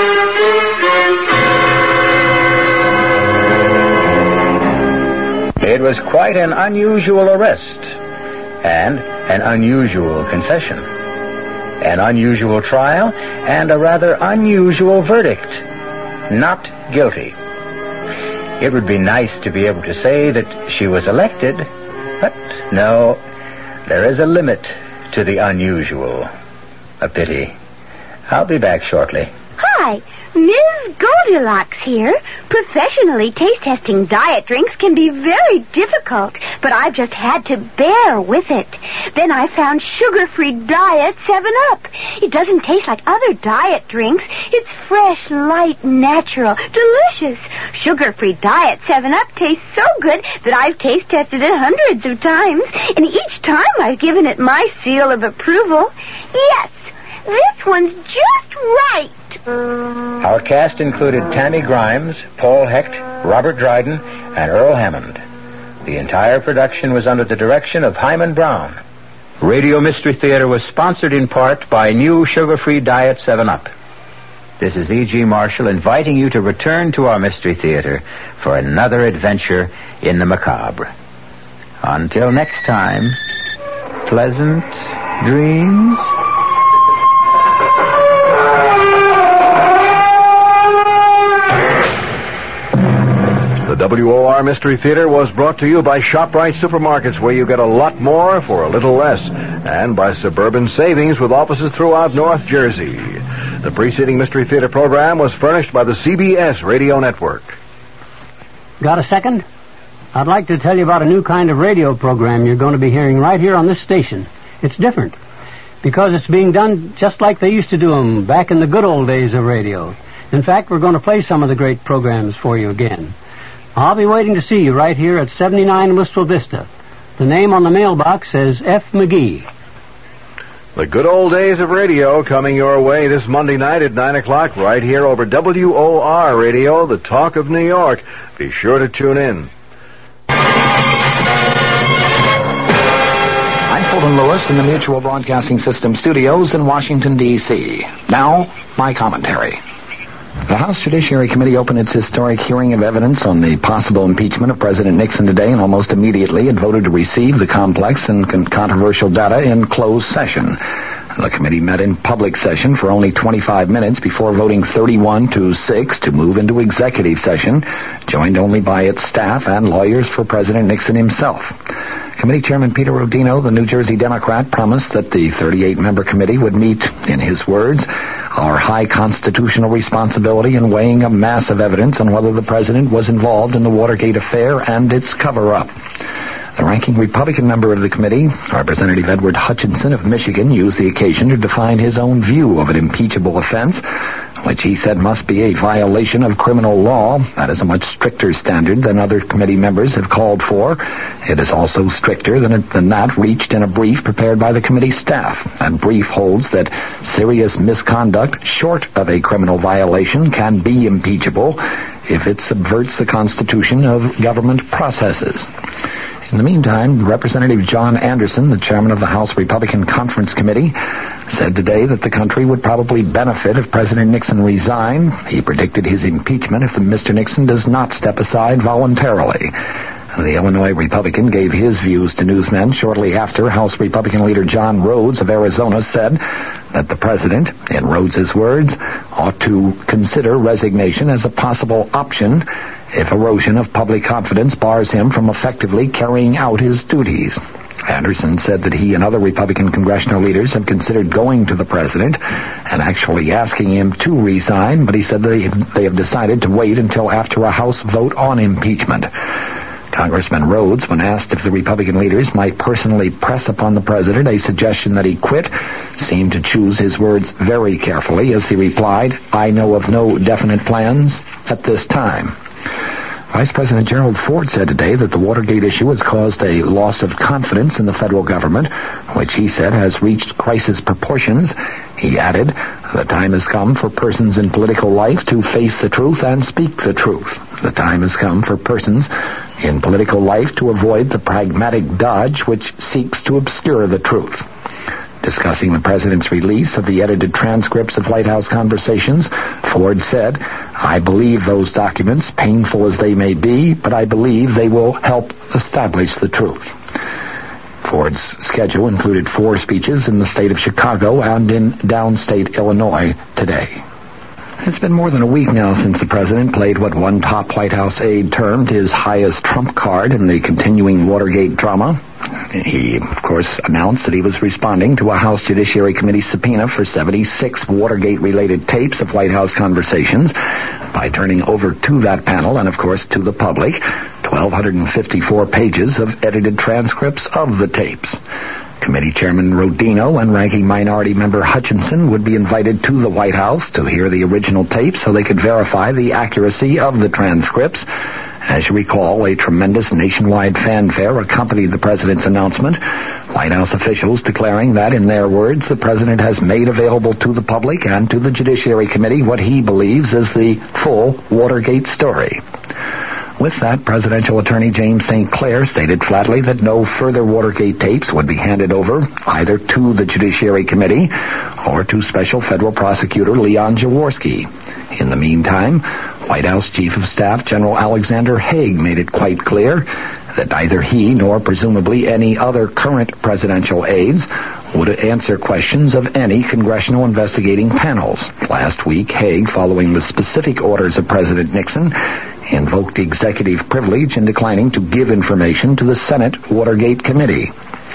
It was quite an unusual arrest and an unusual confession, an unusual trial, and a rather unusual verdict. Not guilty. It would be nice to be able to say that she was elected, but no, there is a limit to the unusual. A pity. I'll be back shortly. Hi, Miz Goldilocks here. Professionally taste-testing diet drinks can be very difficult, but I've just had to bear with it. Then I found sugar-free Diet seven up. It doesn't taste like other diet drinks. It's fresh, light, natural, delicious. Sugar-free Diet seven up tastes so good that I've taste-tested it hundreds of times, and each time I've given it my seal of approval. Yes, this one's just right. Our cast included Tammy Grimes, Paul Hecht, Robert Dryden, and Earl Hammond. The entire production was under the direction of Hyman Brown. Radio Mystery Theater was sponsored in part by new sugar-free Diet seven up. This is E G. Marshall inviting you to return to our Mystery Theater for another adventure in the macabre. Until next time, pleasant dreams. The W O R Mystery Theater was brought to you by ShopRite Supermarkets, where you get a lot more for a little less, and by Suburban Savings with offices throughout North Jersey. The preceding Mystery Theater program was furnished by the C B S Radio Network. Got a second? I'd like to tell you about a new kind of radio program you're going to be hearing right here on this station. It's different, because it's being done just like they used to do them back in the good old days of radio. In fact, we're going to play some of the great programs for you again. I'll be waiting to see you right here at seventy-nine Wistful Vista. The name on the mailbox says F. McGee. The good old days of radio coming your way this Monday night at nine o'clock right here over W O R Radio, the talk of New York. Be sure to tune in. I'm Fulton Lewis in the Mutual Broadcasting System studios in Washington, D C Now, my commentary. The House Judiciary Committee opened its historic hearing of evidence on the possible impeachment of President Nixon today, and almost immediately it voted to receive the complex and con- controversial data in closed session. The committee met in public session for only twenty-five minutes before voting thirty-one to six to move into executive session, joined only by its staff and lawyers for President Nixon himself. Committee Chairman Peter Rodino, the New Jersey Democrat, promised that the thirty-eight member committee would meet, in his words, our high constitutional responsibility in weighing a mass of evidence on whether the president was involved in the Watergate affair and its cover-up. The ranking Republican member of the committee, Representative Edward Hutchinson of Michigan, used the occasion to define his own view of an impeachable offense, which he said must be a violation of criminal law. That is a much stricter standard than other committee members have called for. It is also stricter than, than that reached in a brief prepared by the committee staff. That brief holds that serious misconduct short of a criminal violation can be impeachable if it subverts the constitution of government processes. In the meantime, Representative John Anderson, the chairman of the House Republican Conference Committee, said today that the country would probably benefit if President Nixon resigned. He predicted his impeachment if Mister Nixon does not step aside voluntarily. The Illinois Republican gave his views to newsmen shortly after House Republican leader John Rhodes of Arizona said that the president, in Rhodes's words, ought to consider resignation as a possible option if erosion of public confidence bars him from effectively carrying out his duties. Anderson said that he and other Republican congressional leaders have considered going to the president and actually asking him to resign, but he said they, they have decided to wait until after a House vote on impeachment. Congressman Rhodes, when asked if the Republican leaders might personally press upon the president a suggestion that he quit, seemed to choose his words very carefully as he replied, "I know of no definite plans at this time." Vice President Gerald Ford said today that the Watergate issue has caused a loss of confidence in the federal government, which he said has reached crisis proportions. He added, "The time has come for persons in political life to face the truth and speak the truth. The time has come for persons in political life to avoid the pragmatic dodge which seeks to obscure the truth." Discussing the president's release of the edited transcripts of White House conversations, Ford said, "I believe those documents, painful as they may be, but I believe they will help establish the truth." Ford's schedule included four speeches in the state of Chicago and in downstate Illinois today. It's been more than a week now since the president played what one top White House aide termed his highest trump card in the continuing Watergate drama. He, of course, announced that he was responding to a House Judiciary Committee subpoena for seventy-six Watergate-related tapes of White House conversations by turning over to that panel and, of course, to the public one thousand two hundred fifty-four pages of edited transcripts of the tapes. Committee Chairman Rodino and Ranking Minority Member Hutchinson would be invited to the White House to hear the original tapes so they could verify the accuracy of the transcripts. As you recall, a tremendous nationwide fanfare accompanied the president's announcement, White House officials declaring that, in their words, the president has made available to the public and to the Judiciary Committee what he believes is the full Watergate story. With that, presidential attorney James Saint Clair stated flatly that no further Watergate tapes would be handed over either to the Judiciary Committee or to Special Federal Prosecutor Leon Jaworski. In the meantime, White House Chief of Staff General Alexander Haig made it quite clear that neither he nor presumably any other current presidential aides would answer questions of any congressional investigating panels. Last week, Haig, following the specific orders of President Nixon, invoked executive privilege in declining to give information to the Senate Watergate Committee.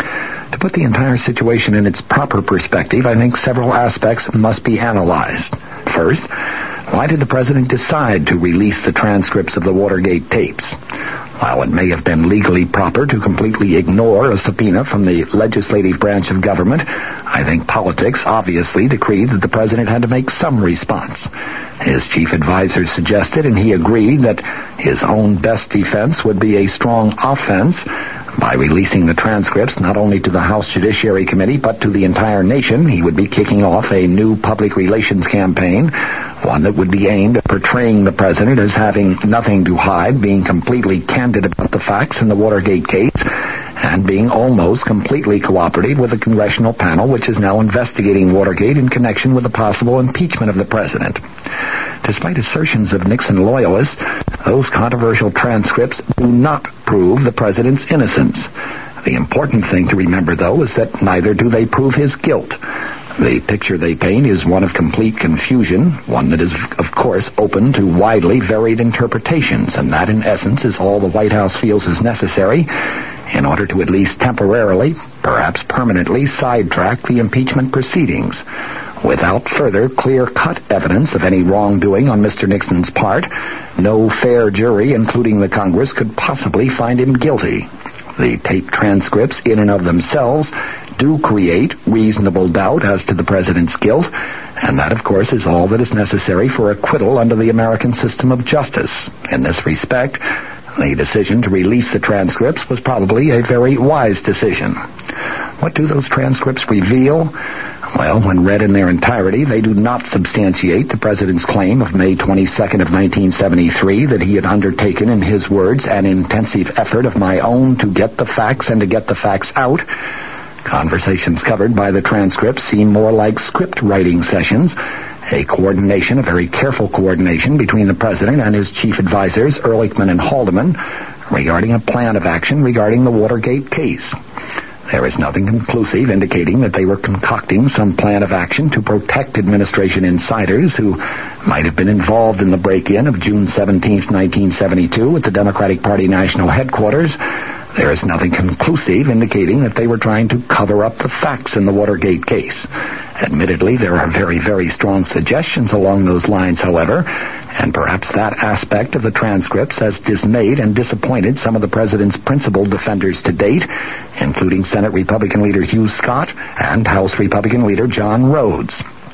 To put the entire situation in its proper perspective, I think several aspects must be analyzed. First, why did the president decide to release the transcripts of the Watergate tapes? While it may have been legally proper to completely ignore a subpoena from the legislative branch of government, I think politics obviously decreed that the president had to make some response. His chief advisor suggested, and he agreed, that his own best defense would be a strong offense by releasing the transcripts not only to the House Judiciary Committee but to the entire nation. He would be kicking off a new public relations campaign, one that would be aimed at portraying the president as having nothing to hide, being completely candid about the facts in the Watergate case, and being almost completely cooperative with the congressional panel which is now investigating Watergate in connection with the possible impeachment of the president. Despite assertions of Nixon loyalists, those controversial transcripts do not prove the president's innocence. The important thing to remember, though, is that neither do they prove his guilt. The picture they paint is one of complete confusion, one that is, of course, open to widely varied interpretations, and that, in essence, is all the White House feels is necessary in order to at least temporarily, perhaps permanently, sidetrack the impeachment proceedings. Without further clear-cut evidence of any wrongdoing on Mister Nixon's part, no fair jury, including the Congress, could possibly find him guilty. The tape transcripts, in and of themselves, do create reasonable doubt as to the president's guilt, and that, of course, is all that is necessary for acquittal under the American system of justice. In this respect, the decision to release the transcripts was probably a very wise decision. What do those transcripts reveal? Well, when read in their entirety, they do not substantiate the president's claim of May twenty-second of nineteen seventy-three that he had undertaken, in his words, an intensive effort of my own to get the facts and to get the facts out. Conversations covered by the transcripts seem more like script writing sessions, a coordination, a very careful coordination between the president and his chief advisors, Ehrlichman and Haldeman, regarding a plan of action regarding the Watergate case. There is nothing conclusive indicating that they were concocting some plan of action to protect administration insiders who might have been involved in the break-in of June seventeenth, nineteen seventy-two at the Democratic Party national headquarters. There is nothing conclusive indicating that they were trying to cover up the facts in the Watergate case. Admittedly, there are very, very strong suggestions along those lines, however, and perhaps that aspect of the transcripts has dismayed and disappointed some of the president's principal defenders to date, including Senate Republican leader Hugh Scott and House Republican leader John Rhodes.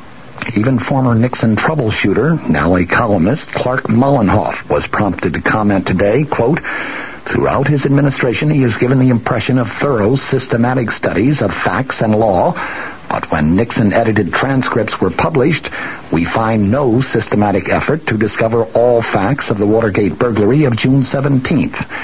Even former Nixon troubleshooter, now a columnist, Clark Mollenhoff, was prompted to comment today, quote, "Throughout his administration, he has given the impression of thorough, systematic studies of facts and law, but when Nixon-edited transcripts were published, we find no systematic effort to discover all facts of the Watergate burglary of June seventeenth.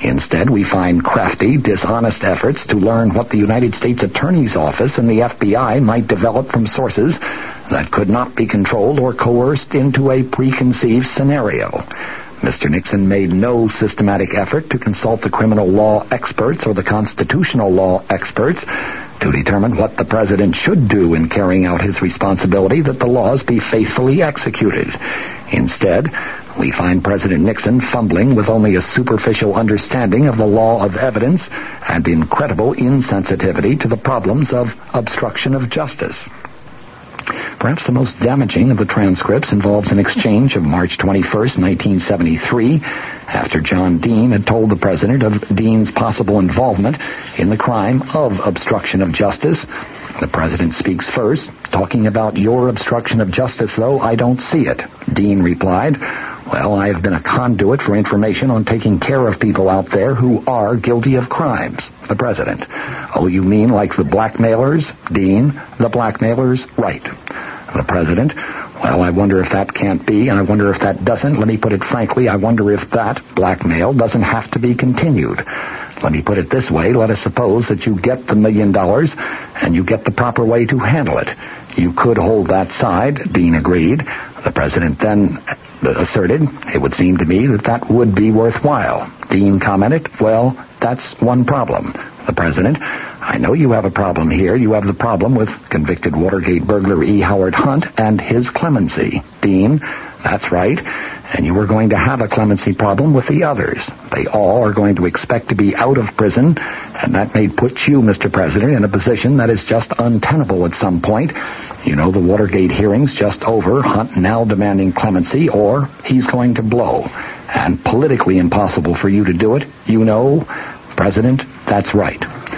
Instead, we find crafty, dishonest efforts to learn what the United States Attorney's Office and the F B I might develop from sources that could not be controlled or coerced into a preconceived scenario. Mister Nixon made no systematic effort to consult the criminal law experts or the constitutional law experts to determine what the president should do in carrying out his responsibility that the laws be faithfully executed. Instead, we find President Nixon fumbling with only a superficial understanding of the law of evidence and incredible insensitivity to the problems of obstruction of justice. Perhaps the most damaging of the transcripts involves an exchange of March twenty-first, nineteen seventy-three, after John Dean had told the president of Dean's possible involvement in the crime of obstruction of justice. The president speaks first, talking about your obstruction of justice, though I don't see it. Dean replied, well, I have been a conduit for information on taking care of people out there who are guilty of crimes. The president, oh, you mean like the blackmailers? Dean, the blackmailers? Right. The president, well, I wonder if that can't be, and I wonder if that doesn't. Let me put it frankly, I wonder if that blackmail doesn't have to be continued. Let me put it this way, let us suppose that you get the million dollars and you get the proper way to handle it. You could hold that side, Dean agreed. The president then asserted, it would seem to me that that would be worthwhile. Dean commented, well, that's one problem. The president, I know you have a problem here. You have the problem with convicted Watergate burglar E. Howard Hunt and his clemency. Dean, that's right. And you are going to have a clemency problem with the others. They all are going to expect to be out of prison, and that may put you, Mister President, in a position that is just untenable at some point. You know, the Watergate hearing's just over, Hunt now demanding clemency, or he's going to blow. And politically impossible for you to do it. You know, President, that's right.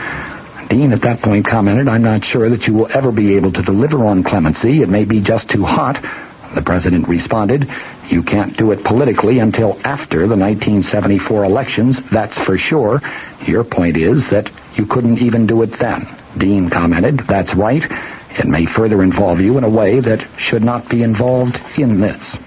Dean at that point commented, I'm not sure that you will ever be able to deliver on clemency. It may be just too hot. The president responded, you can't do it politically until after the nineteen seventy-four elections, that's for sure. Your point is that you couldn't even do it then. Dean commented, that's right. It may further involve you in a way that should not be involved in this.